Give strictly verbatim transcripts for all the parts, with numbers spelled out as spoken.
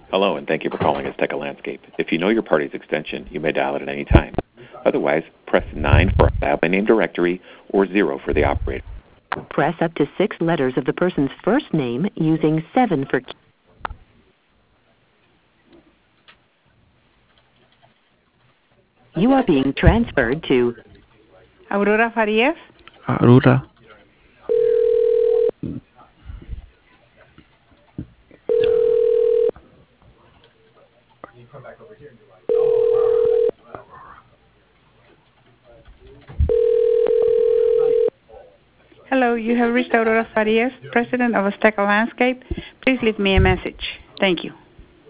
Hello, and thank you for calling Azteca Landscape. If you know your party's extension, you may dial it at any time. Otherwise, press nine for a family name directory or zero for the operator. Press up to six letters of the person's first name using seven for key. You are being transferred to Aurora Farias. Aurora. Hello, you have reached Aurora Farias, President of Azteca Landscape. Please leave me a message. Thank you.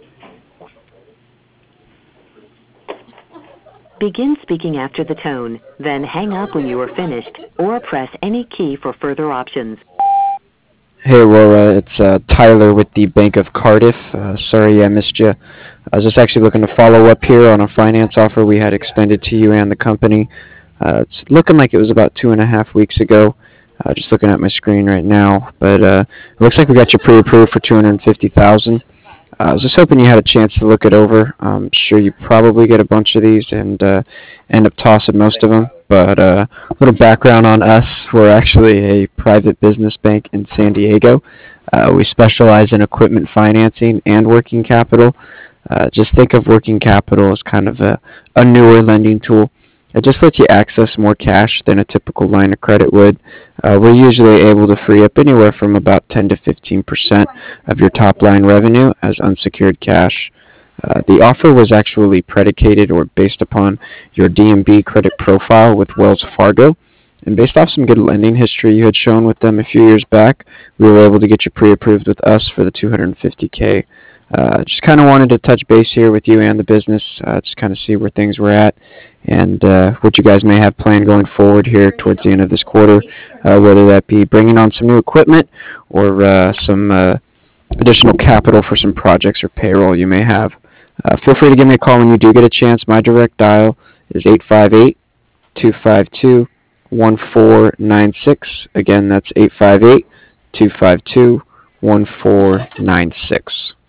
Begin speaking after the tone, then hang up when you are finished, or press any key for further options. Hey Aurora, it's uh, Tyler with the Bank of Cardiff. Uh, sorry I missed you. I was just actually looking to follow up here on a finance offer we had extended to you and the company. Uh, it's looking like it was about two and a half weeks ago. Uh, just looking at my screen right now, but uh, it looks like we got you pre-approved for two hundred fifty thousand dollars. Uh, I was just hoping you had a chance to look it over. I'm sure you probably get a bunch of these and uh, end up tossing most of them. But uh, a little background on us: we're actually a private business bank in San Diego. Uh, we specialize in equipment financing and working capital. Uh, just think of working capital as kind of a, a newer lending tool. It just lets you access more cash than a typical line of credit would. Uh, we're usually able to free up anywhere from about ten to fifteen percent of your top line revenue as unsecured cash. Uh, the offer was actually predicated or based upon your D and B credit profile with Wells Fargo. And based off some good lending history you had shown with them a few years back, we were able to get you pre-approved with us for the two hundred fifty K. Uh, just kind of wanted to touch base here with you and the business, uh, just kind of see where things were at and uh, what you guys may have planned going forward here towards the end of this quarter, uh, whether that be bringing on some new equipment or uh, some uh, additional capital for some projects or payroll you may have. Uh, feel free to give me a call when you do get a chance. My direct dial is eight five eight, two five two, one four nine six. Again, that's eight five eight, two five two, one four nine six.